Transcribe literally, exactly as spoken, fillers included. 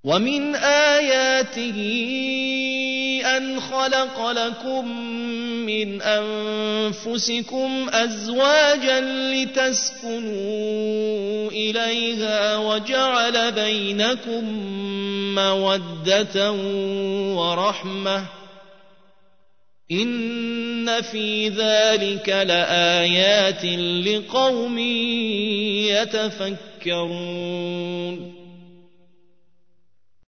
ومن آياته أن خلق لكم من أنفسكم أزواجا لتسكنوا إليها وجعل بينكم مودة ورحمة إن في ذلك لآيات لقوم يتفكرون